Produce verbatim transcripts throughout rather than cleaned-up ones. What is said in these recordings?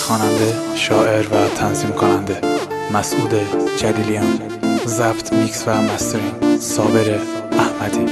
خواننده، شاعر و تنظیم کننده مسعود جلیلیان. ضبط، میکس و مسترینگ صابر احمدی.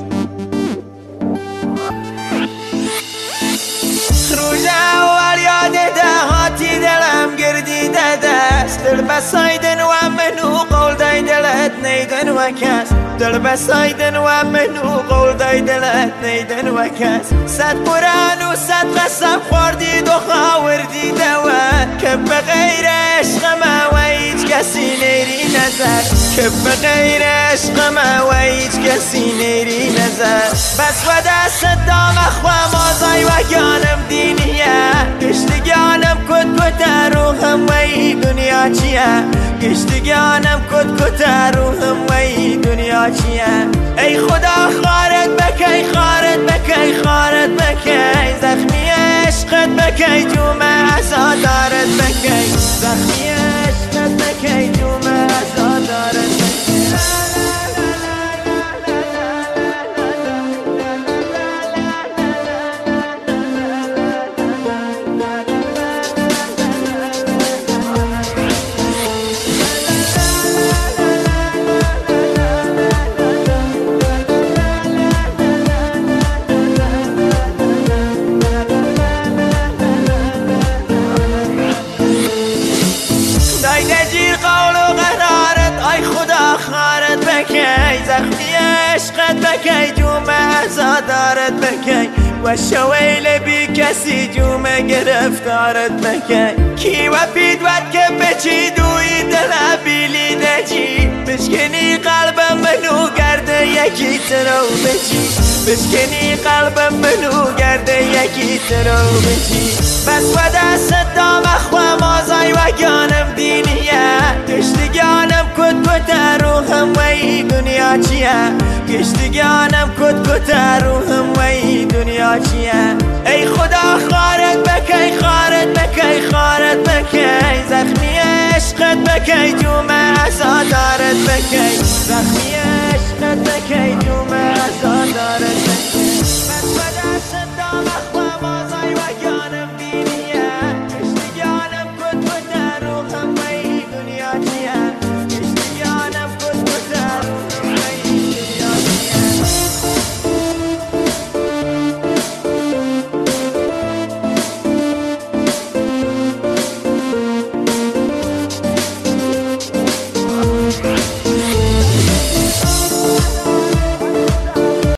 روز اول یاد دهاتی دلم گردیده دست، دل بسایدن و منو قول دای دلت نیدن و کس، دل بسایدن و منو قول دای دلت نیدن و کس. صد قرآن و صد قسم خوردید و خاوردیده و که بغیر عشق ما و هیچ کسی نیری نظر، که بغیر عشق ما و هیچ کسی نیری نظر. بس و دست دام اخوام آزای و گانم دینیه، گشتگانم کت کت روحم و ای دنیا چیه، گشتگانم کت کت روحم و ای دنیا چیه. ای خدا خارت بکی خارت بکی خارت بکی، زخمی عشقت بکی جوم عزادارت بکی، زخمی عشقت بکی جوم عزادارت بکی. زخمی عشقت بکی جوم عزادارت بکی، و شویل بی کسی جوم گرفتارت بکی. کی و پیدوت که بچی دوی دل بیلی دجی، بشکنی قلبم منو گرده یکی ترو بچی، بشکنی قلبم منو گرده یکی ترو بچی. بس و دست دام اخوام آزای و گانم دینیه، گشتگانم کت کت روحم و ای دنیا چیه، گشتگانم کت کت روحم و ای دنیا چیه. ای خدا خارت بکی خارت بکی خارت بکی، زخمی عشقت بکی جوم عزادارت بکی، زخمی عشقت بکی جوم